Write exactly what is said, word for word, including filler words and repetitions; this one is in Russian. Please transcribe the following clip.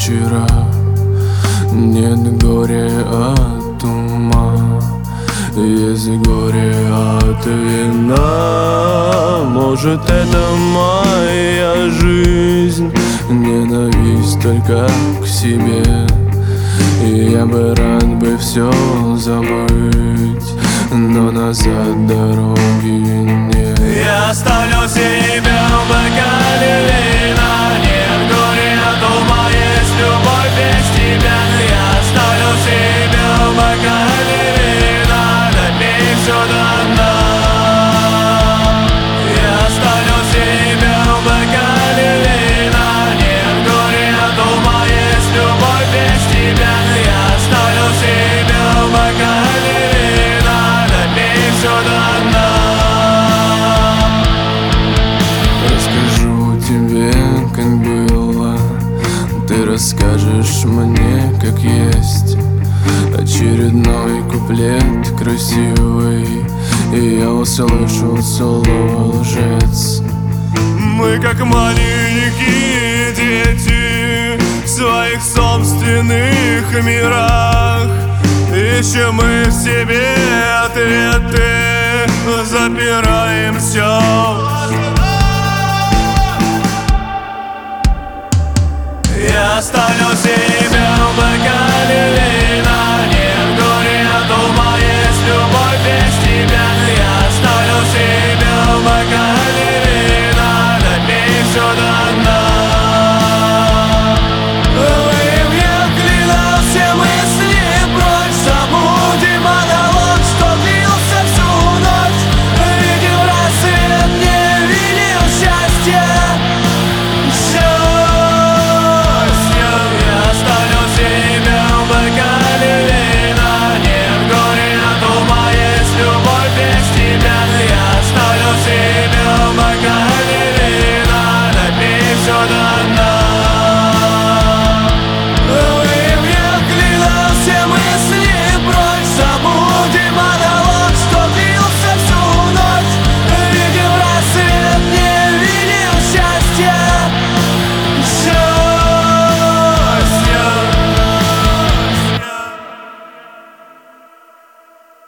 вечера нет горя от ума, есть горе от вина. Может, это моя жизнь, ненависть только к себе, и я бы рад бы все забыть, но назад дороги нет. Я оставлю себя в бокале вина, нет горя от ума, есть любовь без тебя. Я оставлю себя в бокале вина, допей все до дна. Я оставлю себя в бокале вина, нет горя от ума, есть любовь без тебя. Я оставлю себя в бокале вина, допей все до дна. Расскажу тебе, как было, ты расскажешь мне, как есть. Очередной куплет красивый, и я услышу слово лжец. Мы как маленькие дети в своих собственных мирах, ищем мы в себе ответы, запираем все. Я оставлю себя